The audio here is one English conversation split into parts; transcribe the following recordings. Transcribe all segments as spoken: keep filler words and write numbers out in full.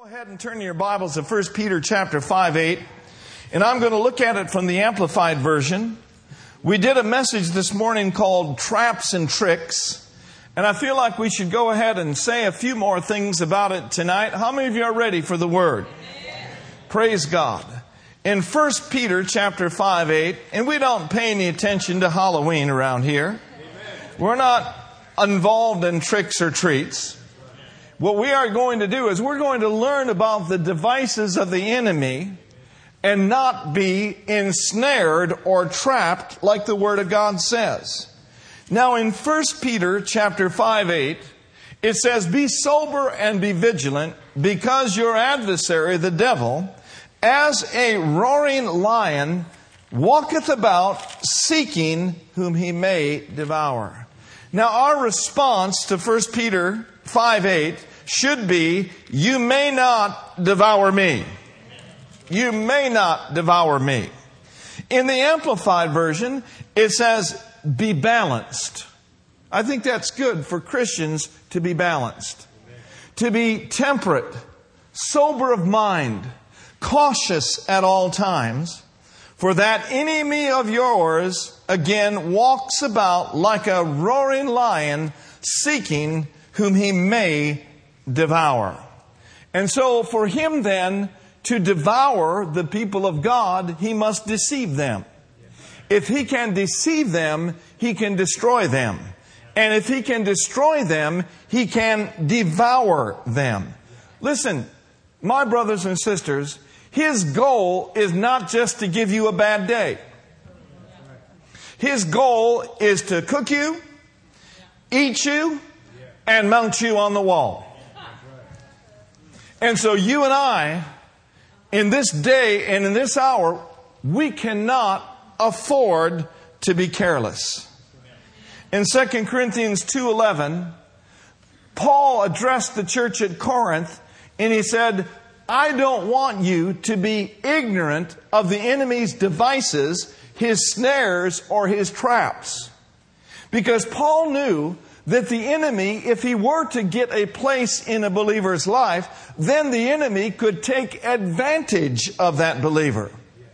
ahead and turn your Bibles to First Peter chapter five, eight. And I'm going to look at it from the Amplified Version. We did a message this morning called Traps and Tricks. And I feel like we should go ahead and say a few more things about it tonight. How many of you are ready for the Word? Amen. Praise God. In First Peter chapter five, eight, and we don't pay any attention to Halloween around here. Amen. We're not involved in tricks or treats. What we are going to do is we're going to learn about the devices of the enemy and not be ensnared or trapped like the Word of God says. Now in First Peter chapter five, eight, it says, "Be sober and be vigilant, because your adversary, the devil, as a roaring lion, walketh about, seeking whom he may devour." Now our response to First Peter five, eight should be, you may not devour me. You may not devour me. In the Amplified Version, it says, be balanced. I think that's good for Christians to be balanced. To be temperate, sober of mind, cautious at all times. For that enemy of yours, again, walks about like a roaring lion, seeking whom he may devour. And so for him then to devour the people of God, he must deceive them. If he can deceive them, he can destroy them. And if he can destroy them, he can devour them. Listen, my brothers and sisters, his goal is not just to give you a bad day. His goal is to cook you, eat you, and mount you on the wall. And so you and I, in this day and in this hour, we cannot afford to be careless. In Second Corinthians two eleven, Paul addressed the church at Corinth and he said, I don't want you to be ignorant of the enemy's devices, his snares, or his traps. Because Paul knew that the enemy, if he were to get a place in a believer's life, then the enemy could take advantage of that believer.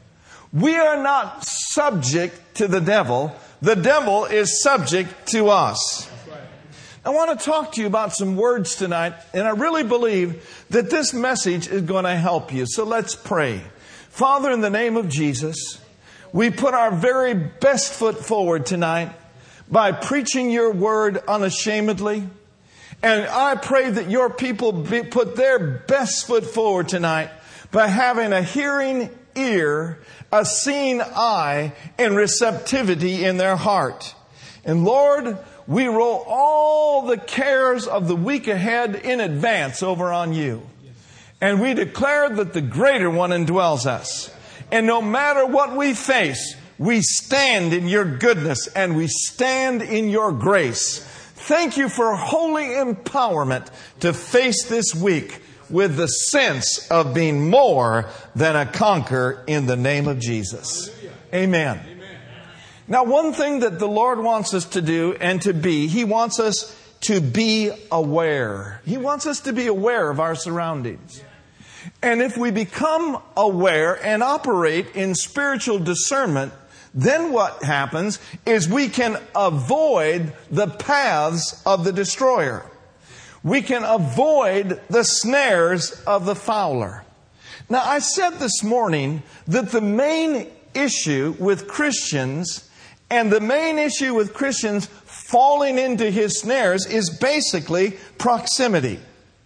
We are not subject to the devil. The devil is subject to us. I want to talk to you about some words tonight, and I really believe that this message is going to help you. So let's pray. Father, in the name of Jesus, we put our very best foot forward tonight by preaching your word unashamedly. And I pray that your people be, put their best foot forward tonight by having a hearing ear, a seeing eye, and receptivity in their heart. And Lord, we roll all the cares of the week ahead in advance over on you. And we declare that the greater one indwells us. And no matter what we face, we stand in your goodness and we stand in your grace. Thank you for holy empowerment to face this week with the sense of being more than a conqueror in the name of Jesus. Amen. Now, one thing that the Lord wants us to do and to be, He wants us to be aware. He wants us to be aware of our surroundings. And if we become aware and operate in spiritual discernment, then what happens is we can avoid the paths of the destroyer. We can avoid the snares of the fowler. Now, I said this morning that the main issue with Christians and the main issue with Christians falling into his snares is basically proximity.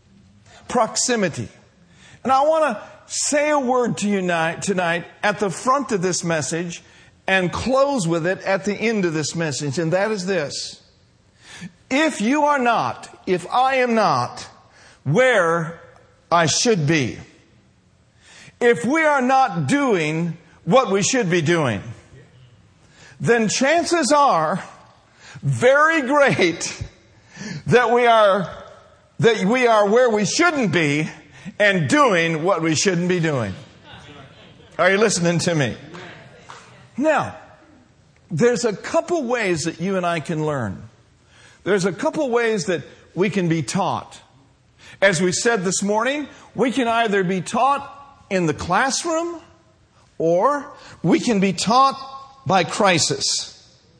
Proximity. And I want to say a word to you tonight at the front of this message and close with it at the end of this message. And that is this. If you are not, if I am not where I should be, if we are not doing what we should be doing, then chances are very great that we are, that we are where we shouldn't be and doing what we shouldn't be doing. Are you listening to me? Now, there's a couple ways that you and I can learn. There's a couple ways that we can be taught. As we said this morning, we can either be taught in the classroom or we can be taught by crisis.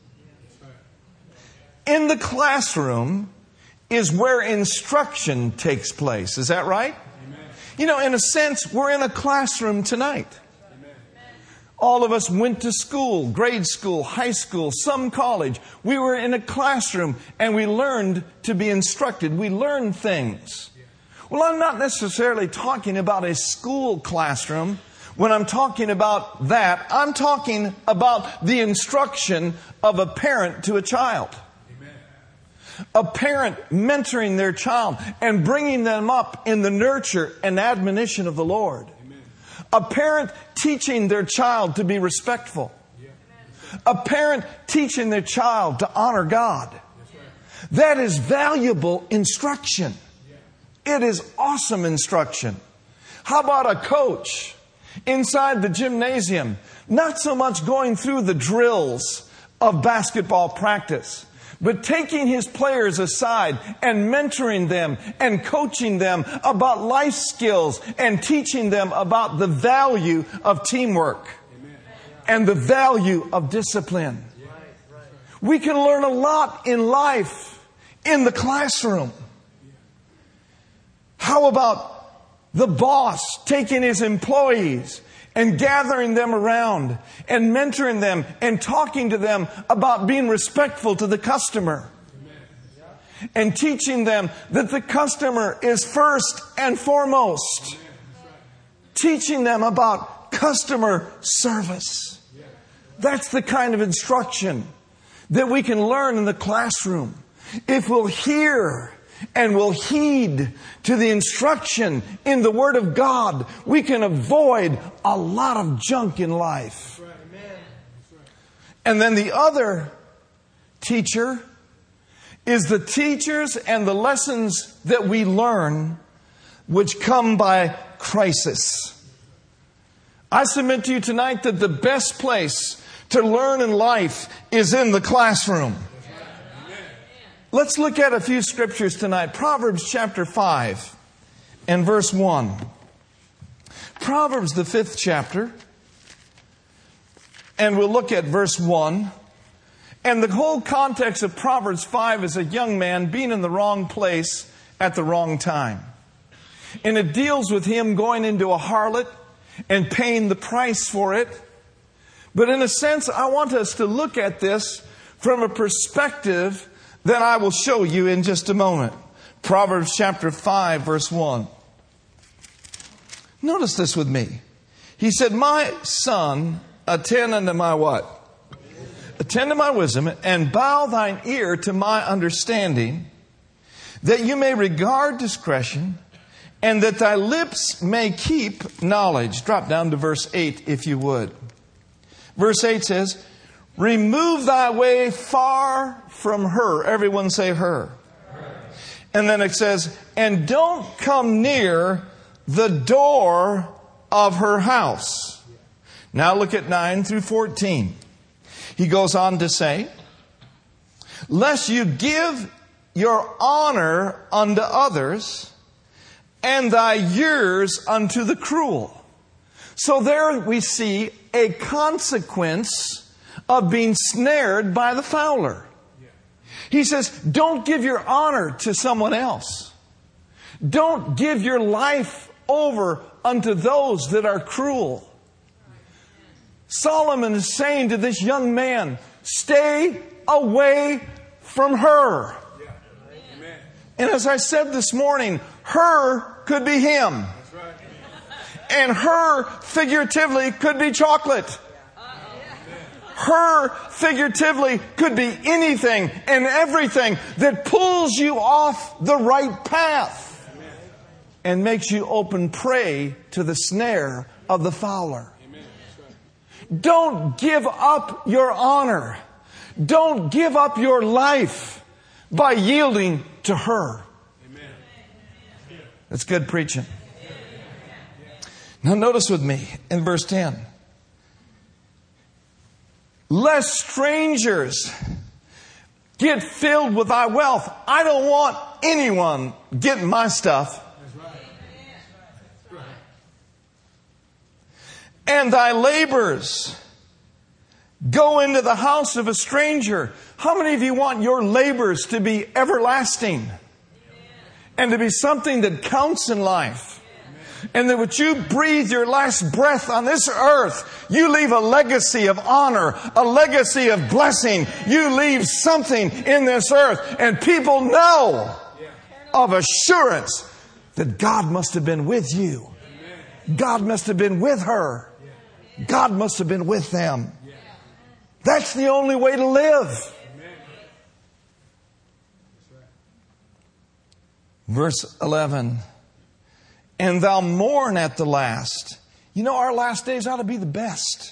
In the classroom is where instruction takes place. Is that right? Amen. You know, in a sense, we're in a classroom tonight. Amen. All of us went to school, grade school, high school, some college. We were in a classroom and we learned to be instructed. We learned things. Well, I'm not necessarily talking about a school classroom. When I'm talking about that, I'm talking about the instruction of a parent to a child. A parent mentoring their child and bringing them up in the nurture and admonition of the Lord. Amen. A parent teaching their child to be respectful. Yeah. A parent teaching their child to honor God. Right. That is valuable instruction. Yeah. It is awesome instruction. How about a coach inside the gymnasium? Not so much going through the drills of basketball practice, but taking his players aside and mentoring them and coaching them about life skills and teaching them about the value of teamwork. Amen. And the value of discipline. We can learn a lot in life in the classroom. How about the boss taking his employees and gathering them around and mentoring them and talking to them about being respectful to the customer. Amen. And teaching them that the customer is first and foremost. Amen. Teaching them about customer service. Yeah. That's the kind of instruction that we can learn in the classroom. If we'll hear and will heed to the instruction in the Word of God, we can avoid a lot of junk in life. And then the other teacher is the teachers and the lessons that we learn which come by crisis. I submit to you tonight that the best place to learn in life is in the classroom. Let's look at a few scriptures tonight. Proverbs chapter five and verse one. Proverbs, the fifth chapter. And we'll look at verse one. And the whole context of Proverbs five is a young man being in the wrong place at the wrong time. And it deals with him going into a harlot and paying the price for it. But in a sense, I want us to look at this from a perspective that I will show you in just a moment. Proverbs chapter five, verse one. Notice this with me. He said, "My son, attend unto my" what? "Attend to my wisdom, and bow thine ear to my understanding, that you may regard discretion, and that thy lips may keep knowledge." Drop down to verse eight, if you would. Verse eight says, "Remove thy way far from her." Everyone say her. Her. And then it says, "And don't come near the door of her house." Now look at nine through fourteen. He goes on to say, "Lest you give your honor unto others, and thy years unto the cruel." So there we see a consequence of being snared by the fowler. He says, don't give your honor to someone else. Don't give your life over unto those that are cruel. Solomon is saying to this young man, stay away from her. And as I said this morning, her could be him. And her figuratively could be chocolate. Her figuratively could be anything and everything that pulls you off the right path and makes you open prey to the snare of the fowler. Don't give up your honor. Don't give up your life by yielding to her. That's good preaching. Now notice with me in verse ten. "Lest strangers Get filled with thy wealth. I don't want anyone getting my stuff. And thy labors. Go into the house of a stranger. How many of you want your labors to be everlasting? And to be something that counts in life? And that when you breathe your last breath on this earth, you leave a legacy of honor, a legacy of blessing. You leave something in this earth. And people know of assurance that God must have been with you. God must have been with her. God must have been with them. That's the only way to live. Verse eleven. And thou mourn at the last. You know, our last days ought to be the best.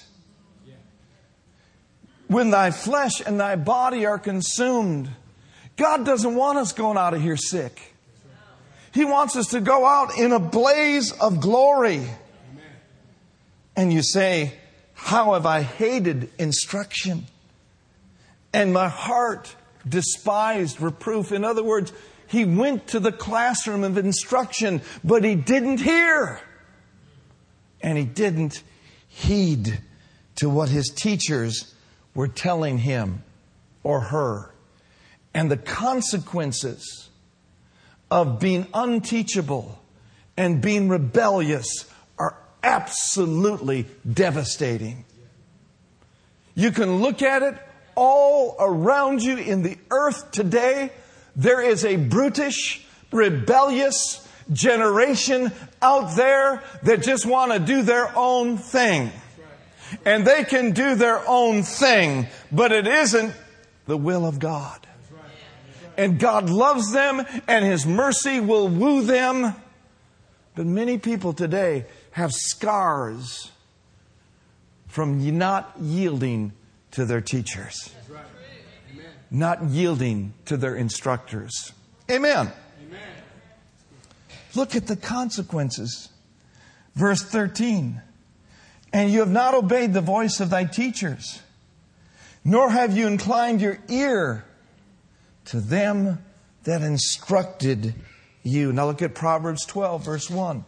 When thy flesh and thy body are consumed. God doesn't want us going out of here sick. He wants us to go out in a blaze of glory. And you say, how have I hated instruction? And my heart despised reproof. In other words, he went to the classroom of instruction, but he didn't hear. And he didn't heed to what his teachers were telling him or her. And the consequences of being unteachable and being rebellious are absolutely devastating. You can look at it all around you in the earth today. There is a brutish, rebellious generation out there that just want to do their own thing. And they can do their own thing, but it isn't the will of God. And God loves them, and His mercy will woo them. But many people today have scars from not yielding to their teachers. Not yielding to their instructors. Amen. Amen. Look at the consequences. Verse thirteen. And you have not obeyed the voice of thy teachers, nor have you inclined your ear to them that instructed you. Now look at Proverbs twelve, verse one.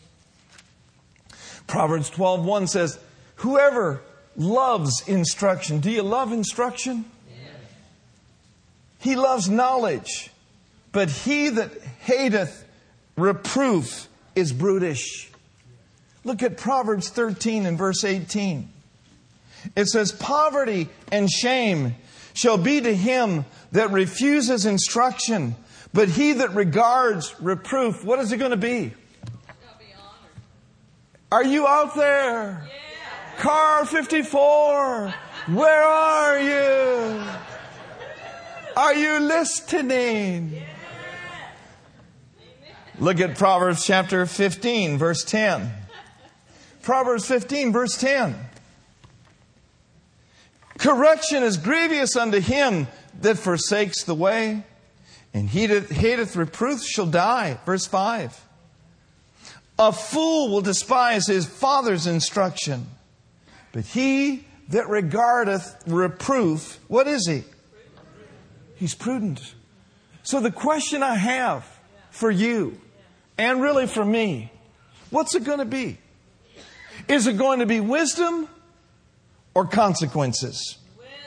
Proverbs twelve, one says, whoever loves instruction. Do you love instruction? He loves knowledge, but he that hateth reproof is brutish. Look at Proverbs thirteen and verse eighteen. It says, poverty and shame shall be to him that refuses instruction, but he that regards reproof, what is it going to be? Shall be honored. Are you out there? Yeah. Car fifty-four, where are you? Are you listening? Yeah. Look at Proverbs chapter fifteen, verse ten. Proverbs fifteen, verse ten. Correction is grievous unto him that forsakes the way, and he that hateth reproof shall die. Verse five. A fool will despise his father's instruction, but he that regardeth reproof, what is he? He's prudent. So the question I have for you, and really for me, what's it going to be? Is it going to be wisdom or consequences?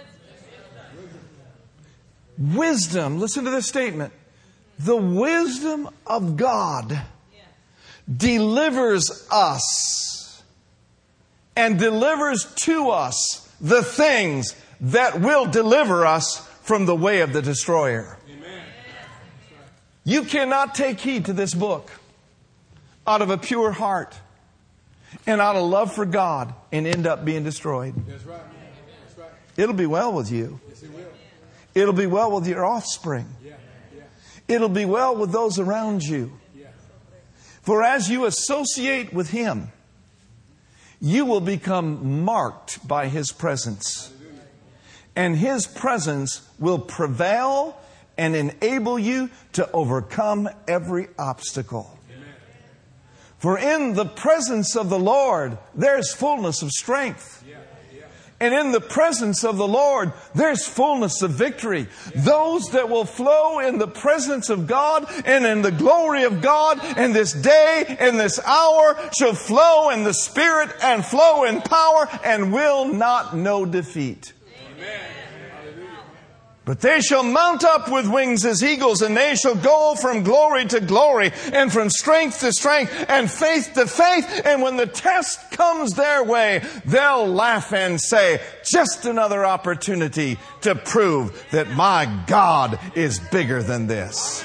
Wisdom. Wisdom. Listen to this statement. The wisdom of God delivers us and delivers to us the things that will deliver us from the way of the destroyer. Amen. You cannot take heed to this book out of a pure heart and out of love for God and end up being destroyed. That's right. That's right. It'll be well with you. Yes, it will. It'll be well with your offspring. Yeah. Yeah. It'll be well with those around you. Yeah. For as you associate with Him, you will become marked by His presence. And His presence will prevail and enable you to overcome every obstacle. Amen. For in the presence of the Lord, there's fullness of strength. Yeah, yeah. And in the presence of the Lord, there's fullness of victory. Those that will flow in the presence of God and in the glory of God in this day, in this hour, shall flow in the Spirit and flow in power and will not know defeat. Amen. But they shall mount up with wings as eagles, and they shall go from glory to glory, and from strength to strength, and faith to faith. And when the test comes their way, they'll laugh and say, just another opportunity to prove that my God is bigger than this.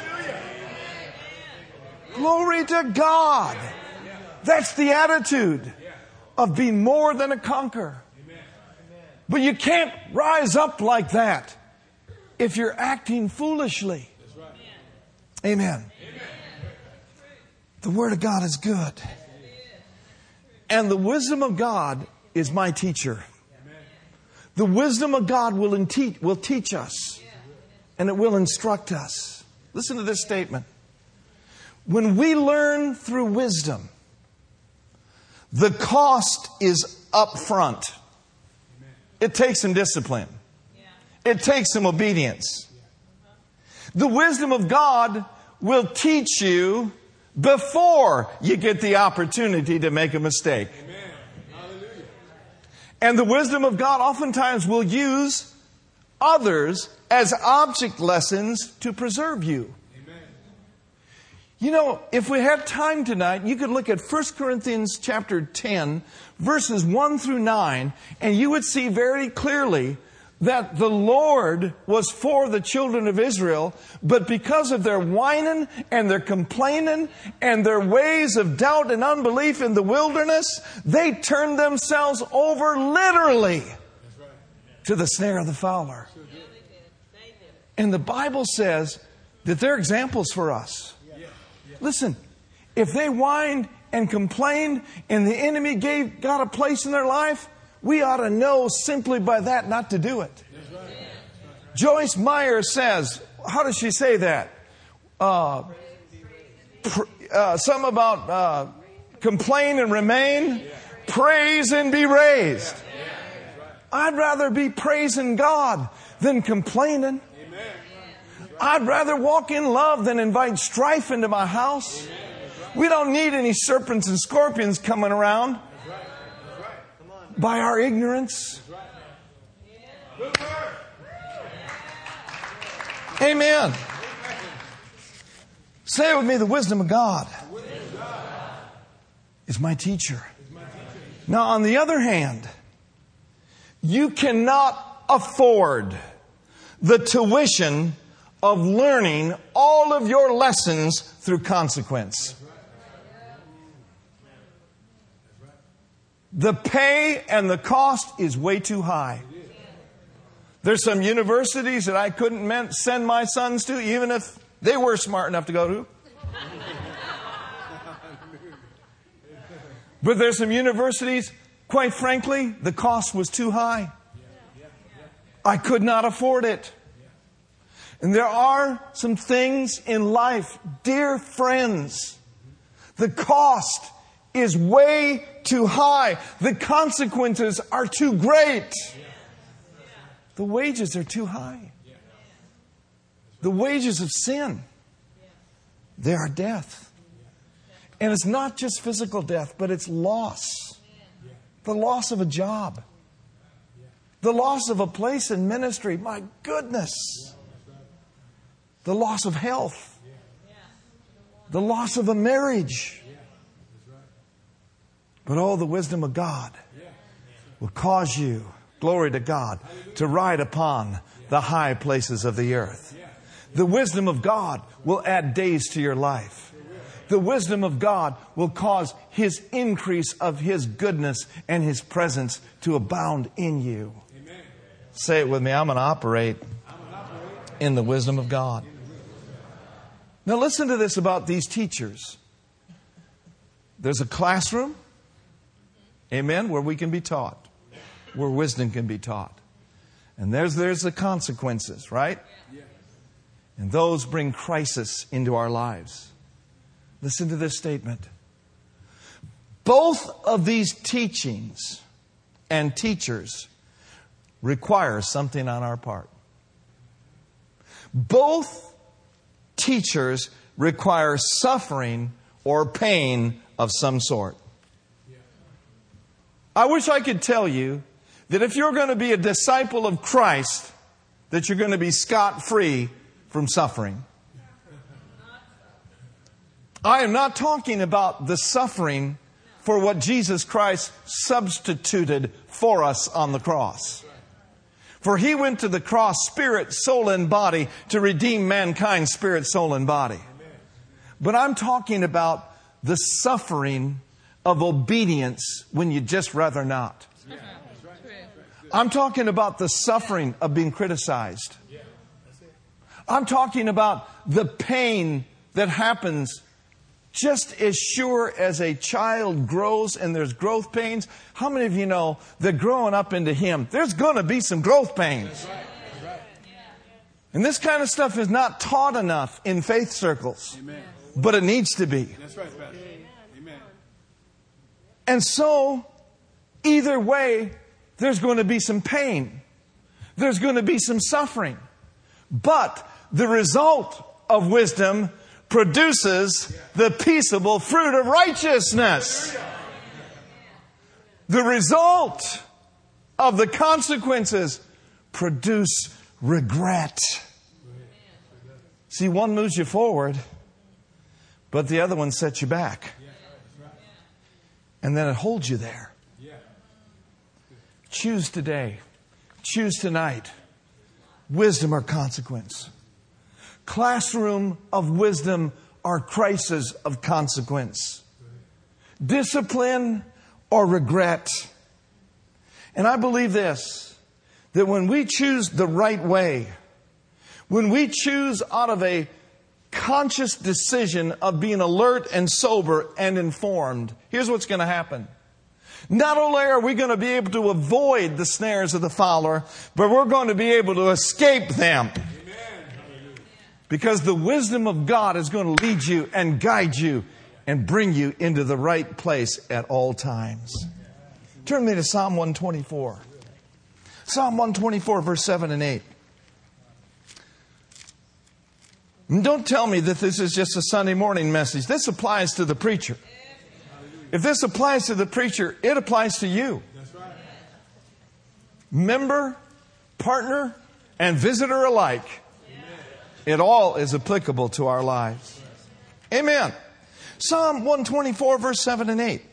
Glory to God. That's the attitude of being more than a conqueror. But you can't rise up like that if you're acting foolishly. Amen. The Word of God is good. And the wisdom of God is my teacher. The wisdom of God will, in- will teach us. And it will instruct us. Listen to this statement. When we learn through wisdom, the cost is up front. It takes some discipline. It takes some obedience. The wisdom of God will teach you before you get the opportunity to make a mistake. And the wisdom of God oftentimes will use others as object lessons to preserve you. You know, if we had time tonight, you could look at First Corinthians chapter ten, verses one through nine, and you would see very clearly that the Lord was for the children of Israel, but because of their whining and their complaining and their ways of doubt and unbelief in the wilderness, they turned themselves over literally to the snare of the fowler. And the Bible says that they're examples for us. Listen, if they whined and complained and the enemy gave got a place in their life, we ought to know simply by that not to do it. That's right. That's right. Joyce Meyer says, how does she say that? Uh, pr- uh, some about uh, complain and remain, yeah. Praise and be raised. Yeah. Yeah. I'd rather be praising God than complaining. Amen. I'd rather walk in love than invite strife into my house. Right. We don't need any serpents and scorpions coming around by our ignorance. Amen. Say it with me, the wisdom of God is my teacher. Now, on the other hand, you cannot afford the tuition of learning all of your lessons through consequence. The pay and the cost is way too high. There's some universities that I couldn't send my sons to, even if they were smart enough to go to. But there's some universities, quite frankly, the cost was too high. I could not afford it. And there are some things in life, dear friends, the cost is way too high. The consequences are too great. The wages are too high. The wages of sin, they are death. And it's not just physical death, but it's loss. The loss of a job. The loss of a place in ministry. My goodness. The loss of health. The loss of a marriage. But oh, the wisdom of God will cause you, glory to God, to ride upon the high places of the earth. The wisdom of God will add days to your life. The wisdom of God will cause His increase of His goodness and His presence to abound in you. Amen. Say it with me. I'm going to operate in the wisdom of God. Now listen to this about these teachers. There's a classroom. Amen. Where we can be taught. Where wisdom can be taught. And there's, there's the consequences, right? And those bring crisis into our lives. Listen to this statement. Both of these teachings and teachers requires something on our part. Both teachers require suffering or pain of some sort. I wish I could tell you that if you're going to be a disciple of Christ, that you're going to be scot-free from suffering. I am not talking about the suffering for what Jesus Christ substituted for us on the cross. For He went to the cross, spirit, soul, and body, to redeem mankind, spirit, soul, and body. But I'm talking about the suffering of obedience when you'd just rather not. I'm talking about the suffering of being criticized. I'm talking about the pain that happens just as sure as a child grows and there's growth pains. How many of you know that growing up into Him, there's going to be some growth pains? And this kind of stuff is not taught enough in faith circles. But it needs to be. That's right, Pastor. Amen. And so, either way, there's going to be some pain. There's going to be some suffering. But the result of wisdom produces the peaceable fruit of righteousness. The result of the consequences produce regret. See, one moves you forward, but the other one sets you back. And then it holds you there. Choose today. Choose tonight. Wisdom or consequence. Classroom of wisdom or crisis of consequence. Discipline or regret. And I believe this, that when we choose the right way, when we choose out of a conscious decision of being alert and sober and informed, here's what's going to happen. Not only are we going to be able to avoid the snares of the fowler, but we're going to be able to escape them. Because the wisdom of God is going to lead you and guide you and bring you into the right place at all times. Turn me to Psalm one twenty-four. Psalm one twenty-four, verse seven and eight. And don't tell me that this is just a Sunday morning message. This applies to the preacher. If this applies to the preacher, it applies to you. Member, partner, and visitor alike. It all is applicable to our lives. Amen. Psalm one twenty-four, verse seven and eight.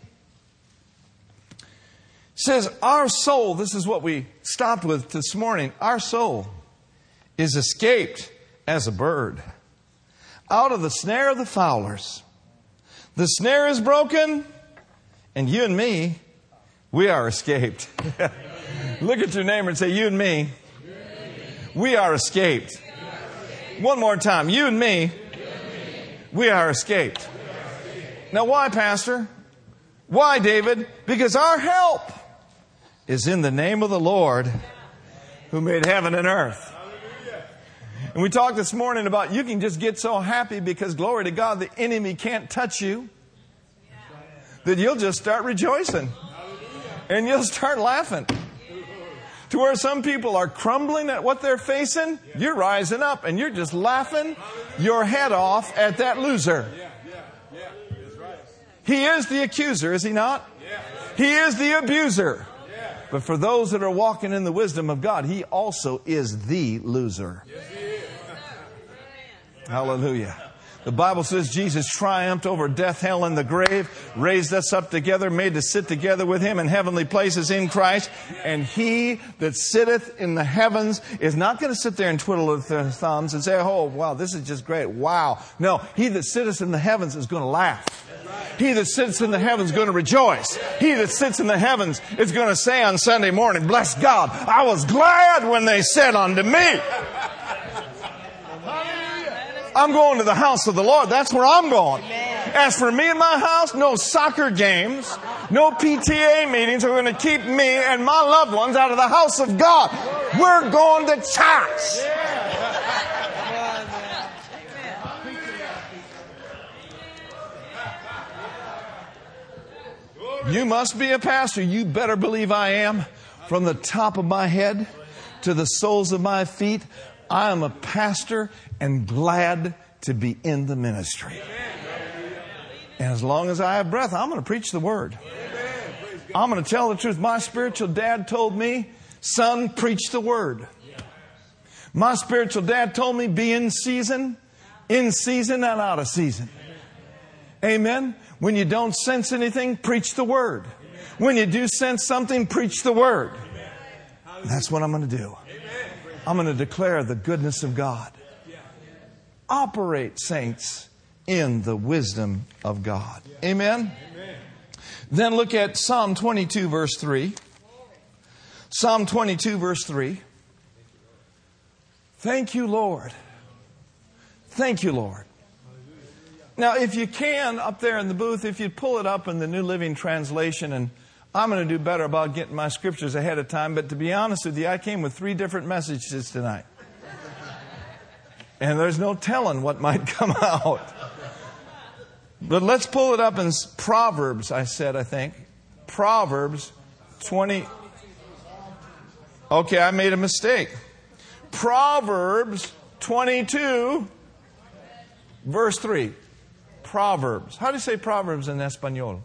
Says, our soul, this is what we stopped with this morning. Our soul is escaped as a bird out of the snare of the fowlers. The snare is broken, and you and me, we are escaped. Look at your neighbor and say, you and me, we are escaped. One more time. You and me, we are escaped. Now, why, Pastor? Why, David? Because our help is in the name of the Lord who made heaven and earth. And we talked this morning about you can just get so happy because, glory to God, the enemy can't touch you, that you'll just start rejoicing. And you'll start laughing. To where some people are crumbling at what they're facing, you're rising up and you're just laughing your head off at that loser. He is the accuser, is he not? He is the abuser. But for those that are walking in the wisdom of God, he also is the loser. Hallelujah. The Bible says Jesus triumphed over death, hell, and the grave, raised us up together, made to sit together with Him in heavenly places in Christ. And He that sitteth in the heavens is not going to sit there and twiddle his thumbs and say, oh, wow, this is just great. Wow. No, He that sitteth in the heavens is going to laugh. He that sits in the heavens is going to rejoice. He that sits in the heavens is going to say on Sunday morning, bless God, I was glad when they said unto me, I'm going to the house of the Lord. That's where I'm going. As for me and my house, no soccer games, no P T A meetings are going to keep me and my loved ones out of the house of God. We're going to church. You must be a pastor. You better believe I am. From the top of my head to the soles of my feet, I am a pastor and glad to be in the ministry. And as long as I have breath, I'm going to preach the word. I'm going to tell the truth. My spiritual dad told me, son, preach the word. My spiritual dad told me, be in season, in season and out of season. Amen. When you don't sense anything, preach the word. When you do sense something, preach the word. That's what I'm going to do. I'm going to declare the goodness of God. Operate, saints, in the wisdom of God. Amen. Then look at Psalm twenty-two, verse three. Psalm twenty-two, verse three. Thank you, Lord. Thank you, Lord. Now, if you can, up there in the booth, if you pull it up in the New Living Translation, and I'm going to do better about getting my scriptures ahead of time, but to be honest with you, I came with three different messages tonight. And there's no telling what might come out. But let's pull it up in Proverbs, I said, I think. Proverbs twenty. Okay, I made a mistake. Proverbs twenty-two, verse three. Proverbs. How do you say Proverbs in Espanol?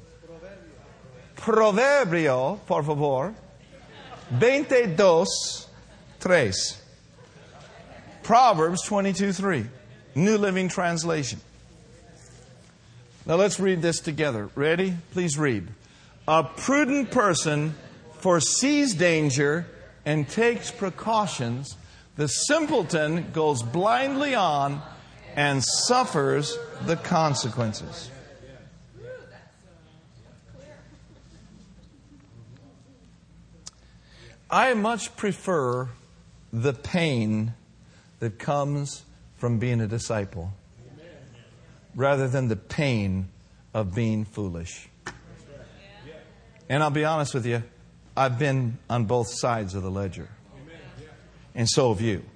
Proverbio, por favor. veintidós, tres. Proverbs twenty-two, three. New Living Translation. Now let's read this together. Ready? Please read. A prudent person foresees danger and takes precautions. The simpleton goes blindly on and suffers the consequences. I much prefer the pain that comes from being a disciple rather than the pain of being foolish. And I'll be honest with you, I've been on both sides of the ledger. And so have you.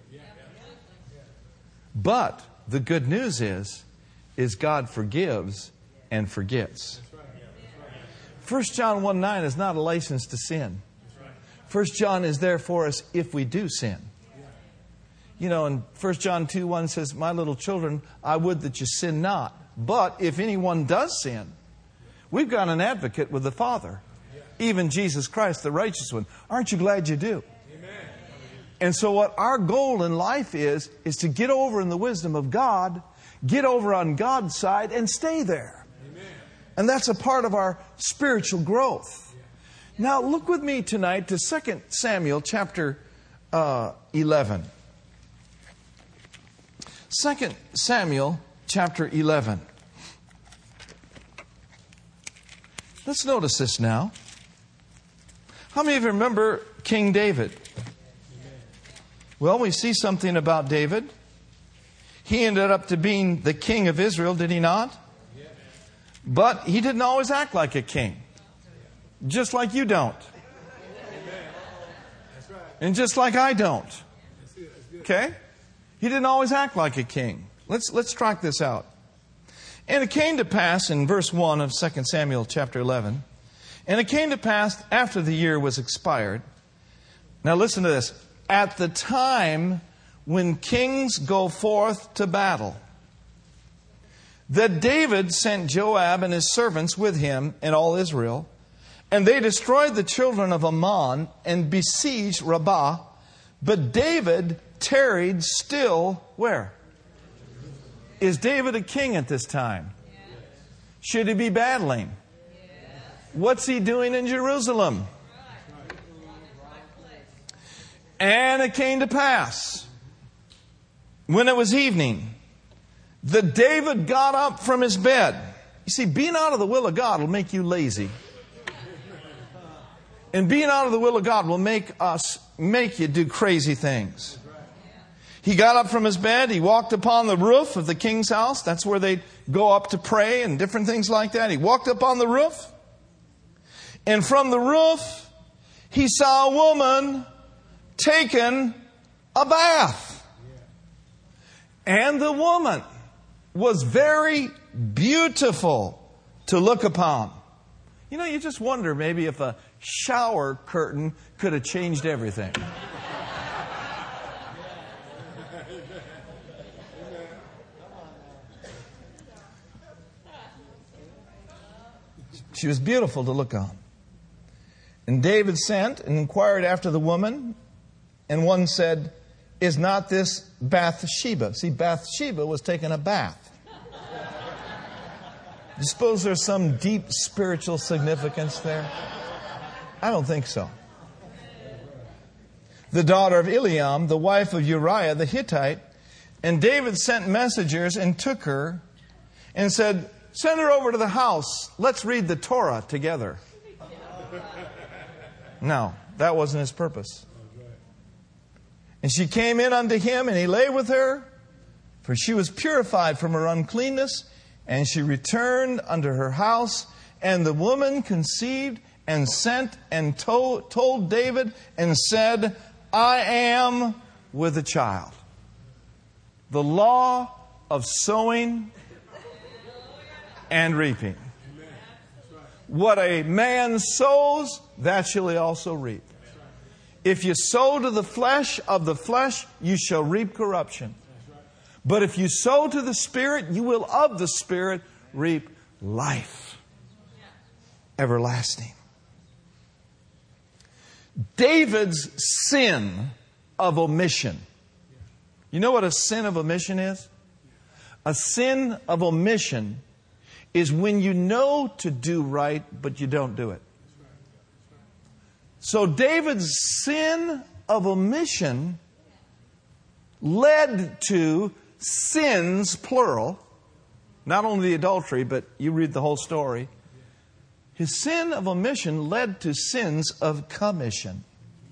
But the good news is, is God forgives and forgets. First John one nine is not a license to sin. First John is there for us if we do sin. You know, and First John two one says, my little children, I would that you sin not. But if anyone does sin, we've got an advocate with the Father, even Jesus Christ, the righteous one. Aren't you glad you do? Amen. And so what our goal in life is, is to get over in the wisdom of God, get over on God's side, and stay there. Amen. And that's a part of our spiritual growth. Now look with me tonight to Second Samuel chapter uh, eleven. Second Samuel chapter eleven. Let's notice this now. How many of you remember King David? Well, we see something about David. He ended up to being the king of Israel, did he not? But he didn't always act like a king. Just like you don't. And just like I don't. Okay? He didn't always act like a king. Let's let's track this out. And it came to pass in verse one of Second Samuel chapter eleven. And it came to pass after the year was expired. Now listen to this. At the time when kings go forth to battle, that David sent Joab and his servants with him and all Israel, and they destroyed the children of Ammon and besieged Rabbah. But David tarried still where? Is David a king at this time? Should he be battling? What's he doing in Jerusalem? And it came to pass, when it was evening, that David got up from his bed. You see, being out of the will of God will make you lazy. And being out of the will of God will make us, make you do crazy things. He got up from his bed. He walked upon the roof of the king's house. That's where they'd go up to pray and different things like that. He walked up on the roof. And from the roof, he saw a woman taking a bath. And the woman was very beautiful to look upon. You know, you just wonder maybe if a shower curtain could have changed everything. She was beautiful to look on. And David sent and inquired after the woman, and one said, "Is not this Bathsheba?" See, Bathsheba was taking a bath. You suppose there's some deep spiritual significance there? I don't think so. The daughter of Eliam, the wife of Uriah the Hittite, and David sent messengers and took her and said, "Send her over to the house. Let's read the Torah together." No, that wasn't his purpose. And she came in unto him, and he lay with her, for she was purified from her uncleanness, and she returned unto her house. And the woman conceived and sent and told, told David and said, "I am with a child." The law of sowing and reaping. What a man sows, that shall he also reap. If you sow to the flesh, of the flesh you shall reap corruption. But if you sow to the Spirit, you will of the Spirit reap life everlasting. David's sin of omission. You know what a sin of omission is? A sin of omission is when you know to do right, but you don't do it. So David's sin of omission led to sins, plural. Not only the adultery, but you read the whole story. His sin of omission led to sins of commission.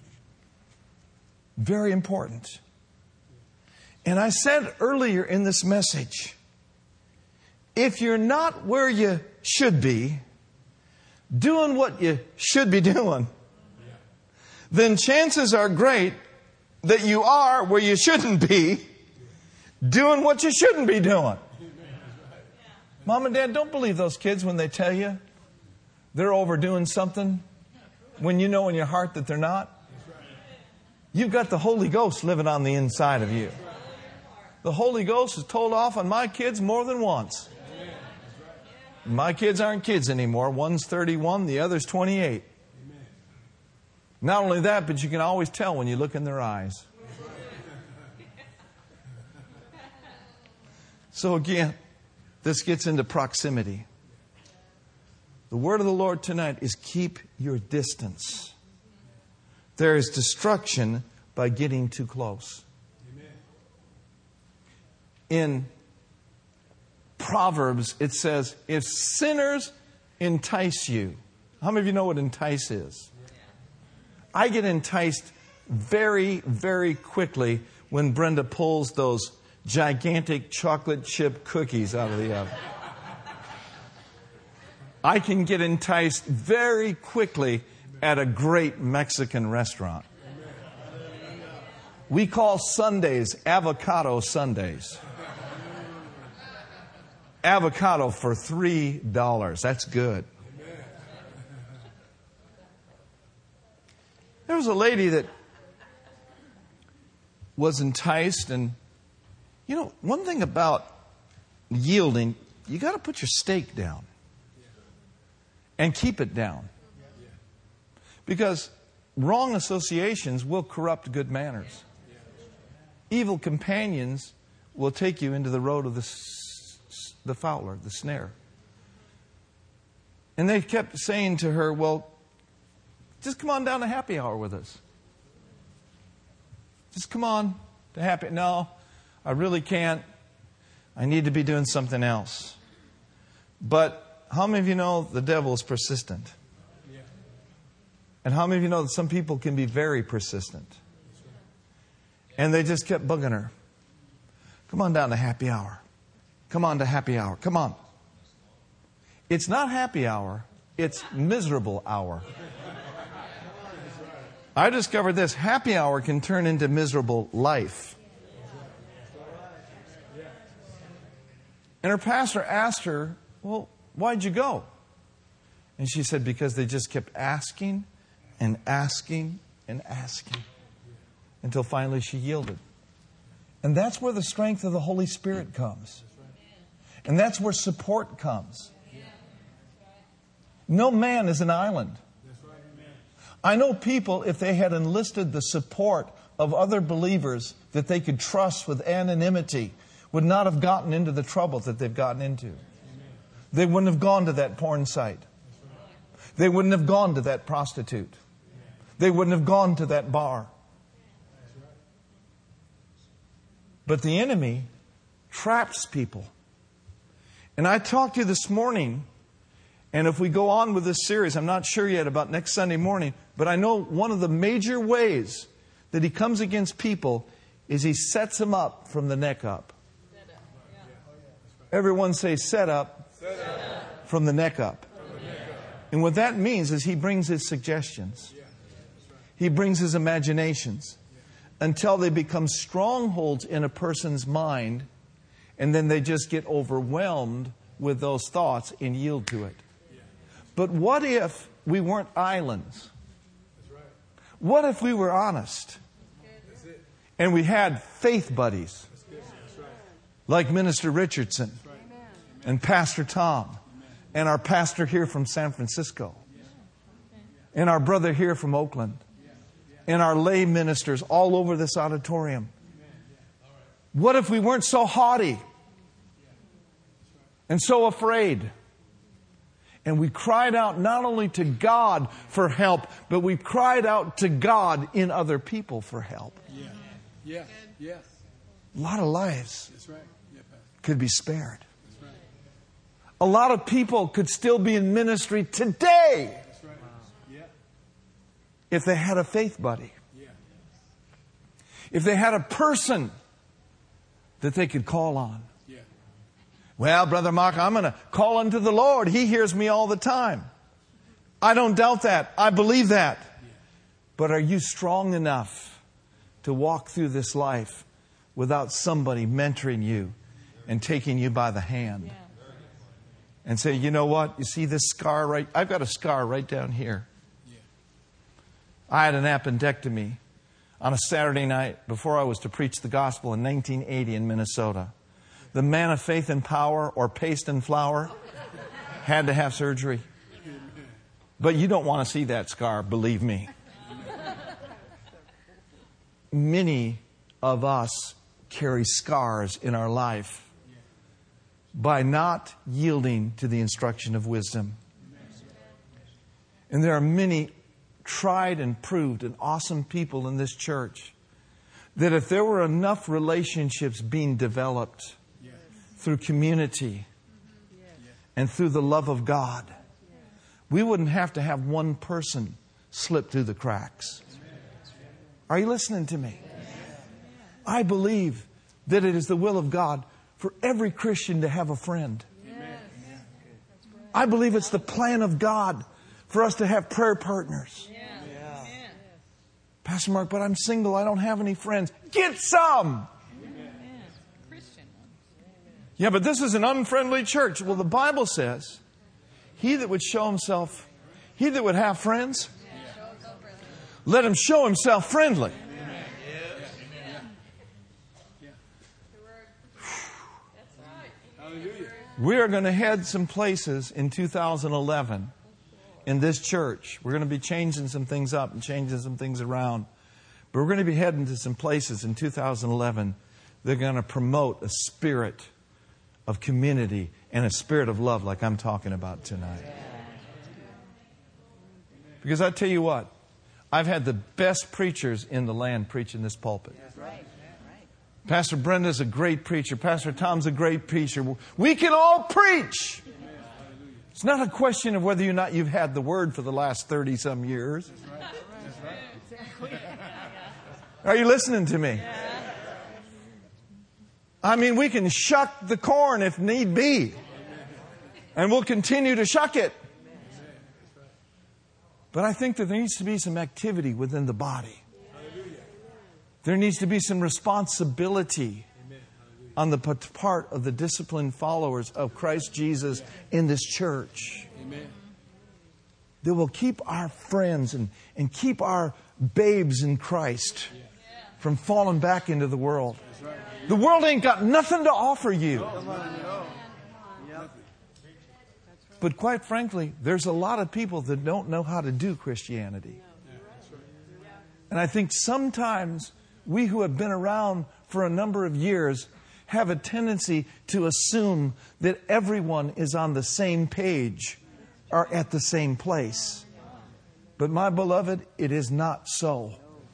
Very important. And I said earlier in this message, if you're not where you should be, doing what you should be doing, then chances are great that you are where you shouldn't be, doing what you shouldn't be doing. Mom and Dad, don't believe those kids when they tell you they're overdoing something when you know in your heart that they're not. You've got the Holy Ghost living on the inside of you. The Holy Ghost has told off on my kids more than once. My kids aren't kids anymore. One's thirty-one, the other's twenty-eight. Not only that, but you can always tell when you look in their eyes. So again, this gets into proximity. The word of the Lord tonight is keep your distance. There is destruction by getting too close. In Proverbs, it says, if sinners entice you. How many of you know what entice is? I get enticed very, very quickly when Brenda pulls those gigantic chocolate chip cookies out of the oven. I can get enticed very quickly at a great Mexican restaurant. We call Sundays avocado Sundays. Avocado for three dollars. That's good. There was a lady that was enticed, and you know, one thing about yielding, you got to put your stake down and keep it down. Because wrong associations will corrupt good manners. Evil companions will take you into the road of the, the fowler, the snare. And they kept saying to her, well, just come on down to happy hour with us. Just come on to happy. No, I really can't. I need to be doing something else. But how many of you know the devil is persistent? And how many of you know that some people can be very persistent? And they just kept bugging her. Come on down to happy hour. Come on to happy hour. Come on. It's not happy hour. It's miserable hour. I discovered this. Happy hour can turn into miserable life. And her pastor asked her, well, why'd you go? And she said, because they just kept asking and asking and asking until finally she yielded. And that's where the strength of the Holy Spirit comes. And that's where support comes. No man is an island. I know people, if they had enlisted the support of other believers that they could trust with anonymity, would not have gotten into the trouble that they've gotten into. They wouldn't have gone to that porn site. They wouldn't have gone to that prostitute. They wouldn't have gone to that bar. But the enemy traps people. And I talked to you this morning, and if we go on with this series, I'm not sure yet about next Sunday morning, but I know one of the major ways that he comes against people is he sets them up from the neck up. Everyone say, set up, set up. From the neck up. The neck up. And what that means is he brings his suggestions. Yeah. Right. He brings his imaginations yeah. until they become strongholds in a person's mind, and then they just get overwhelmed with those thoughts and yield to it. Yeah. But what if we weren't islands? That's right. What if we were honest? That's it. And we had faith buddies? Like Minister Richardson and Pastor Tom and our pastor here from San Francisco and our brother here from Oakland and our lay ministers all over this auditorium. What if we weren't so haughty and so afraid? And we cried out not only to God for help, but we cried out to God in other people for help. Yeah. Yeah. Yes. A lot of lives. That's right. Could be spared. That's right. A lot of people could still be in ministry today. That's right. Wow. Yeah. If they had a faith buddy. Yeah. If they had a person that they could call on. Yeah. Well, Brother Mark, I'm going to call unto the Lord. He hears me all the time. I don't doubt that. I believe that. Yeah. But are you strong enough to walk through this life without somebody mentoring you and taking you by the hand? Yeah. And say, you know what? You see this scar right? I've got a scar right down here. Yeah. I had an appendectomy on a Saturday night before I was to preach the gospel in nineteen eighty in Minnesota. The man of faith and power, or paste and flour, had to have surgery. But you don't want to see that scar, believe me. Many of us carry scars in our life by not yielding to the instruction of wisdom. And there are many tried and proved and awesome people in this church that if there were enough relationships being developed through community and through the love of God, we wouldn't have to have one person slip through the cracks. Are you listening to me? I believe that it is the will of God for every Christian to have a friend. I believe it's the plan of God for us to have prayer partners. Yeah. Pastor Mark, but I'm single. I don't have any friends. Get some. Yeah, but this is an unfriendly church. Well, the Bible says, he that would show himself, he that would have friends, let him show himself friendly. We are going to head some places in two thousand eleven in this church. We're going to be changing some things up and changing some things around. But we're going to be heading to some places in two thousand eleven that are going to promote a spirit of community and a spirit of love like I'm talking about tonight. Because I tell you what, I've had the best preachers in the land preaching this pulpit. Pastor Brenda's a great preacher. Pastor Tom's a great preacher. We can all preach. It's not a question of whether or not you've had the word for the last thirty some years. Are you listening to me? I mean, we can shuck the corn if need be. And we'll continue to shuck it. But I think that there needs to be some activity within the body. There needs to be some responsibility on the part of the disciplined followers of Christ Jesus in this church. that will keep our friends and, and keep our babes in Christ from falling back into the world. The world ain't got nothing to offer you. But quite frankly, there's a lot of people that don't know how to do Christianity. And I think sometimes we who have been around for a number of years have a tendency to assume that everyone is on the same page or at the same place. But my beloved, it is not so.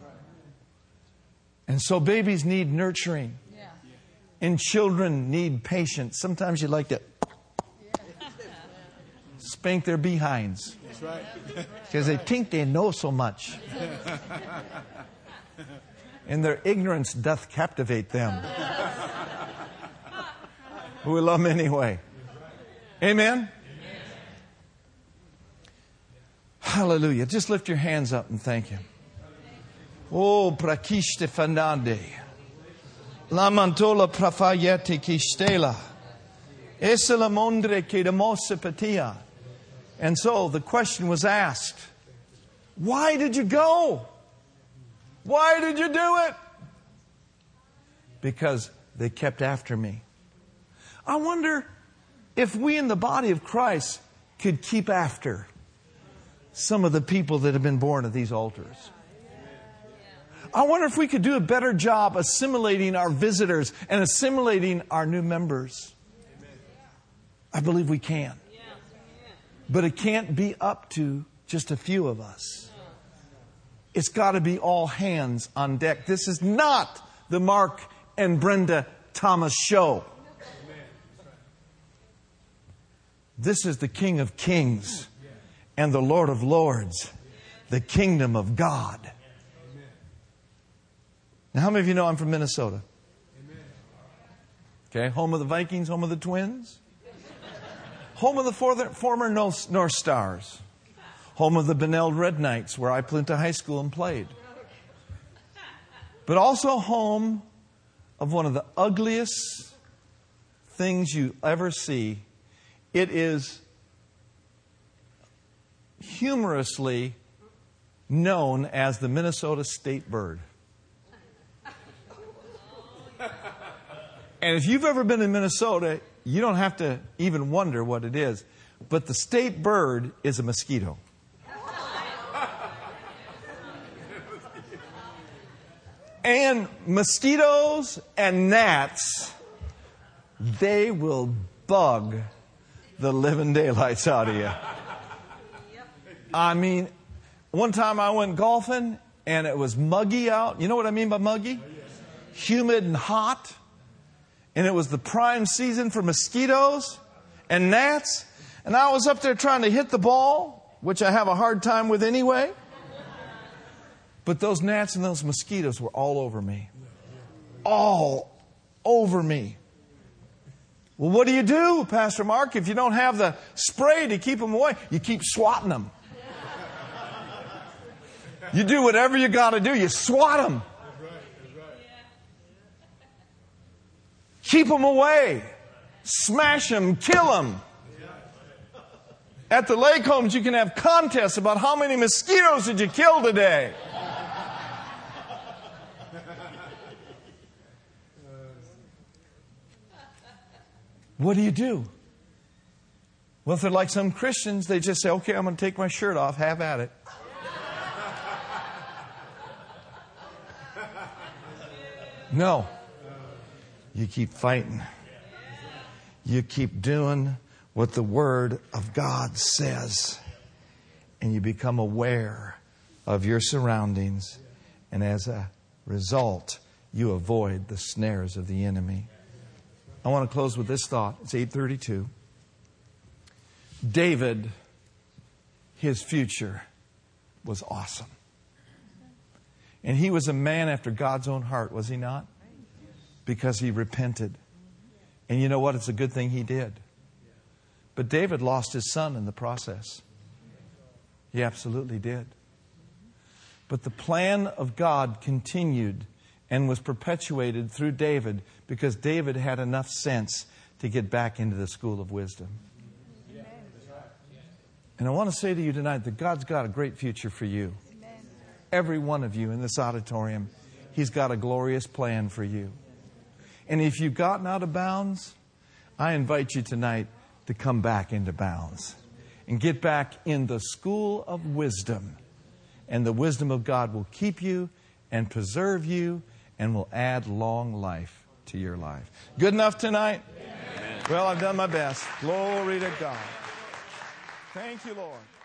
And so babies need nurturing. And children need patience. Sometimes you like to spank their behinds. That's right. Because they think they know so much. And their ignorance doth captivate them. We love them anyway. Amen? Hallelujah. Just lift your hands up and thank Him. Oh, prakishte fanande. La mantola prafayete kistela. Esela mondre ke de mosepatia. And so the question was asked, why did you go? Why did you do it? Because they kept after me. I wonder if we in the body of Christ could keep after some of the people that have been born at these altars. I wonder if we could do a better job assimilating our visitors and assimilating our new members. I believe we can. But it can't be up to just a few of us. It's got to be all hands on deck. This is not the Mark and Brenda Thomas show. This is the King of Kings and the Lord of Lords, the kingdom of God. Now, how many of you know I'm from Minnesota? Okay, home of the Vikings, home of the Twins. Home of the former North Stars. Home of the Beneld Red Knights, where I went to high school and played. But also home of one of the ugliest things you ever see. It is humorously known as the Minnesota state bird. And if you've ever been in Minnesota, you don't have to even wonder what it is. But the state bird is a mosquito. And mosquitoes and gnats, they will bug the living daylights out of you. I mean, one time I went golfing and it was muggy out. You know what I mean by muggy? Humid and hot. And it was the prime season for mosquitoes and gnats. And I was up there trying to hit the ball, which I have a hard time with anyway. But those gnats and those mosquitoes were all over me. All over me. Well, what do you do, Pastor Mark, if you don't have the spray to keep them away? You keep swatting them. You do whatever you got to do. You swat them. Keep them away. Smash them. Kill them. At the lake homes, you can have contests about how many mosquitoes did you kill today. What do you do? Well, if they're like some Christians, they just say, okay, I'm going to take my shirt off. Have at it. No. You keep fighting. You keep doing what the Word of God says. And you become aware of your surroundings. And as a result, you avoid the snares of the enemy. I want to close with this thought. It's eight thirty-two. David, his future was awesome. And he was a man after God's own heart, was he not? Because he repented. And you know what? It's a good thing he did. But David lost his son in the process. He absolutely did. But the plan of God continued and was perpetuated through David because David had enough sense to get back into the school of wisdom. And I want to say to you tonight that God's got a great future for you. Amen. Every one of you in this auditorium, He's got a glorious plan for you. And if you've gotten out of bounds, I invite you tonight to come back into bounds and get back in the school of wisdom. And the wisdom of God will keep you and preserve you and will add long life to your life. Good enough tonight? Amen. Well, I've done my best. Glory to God. Thank you, Lord.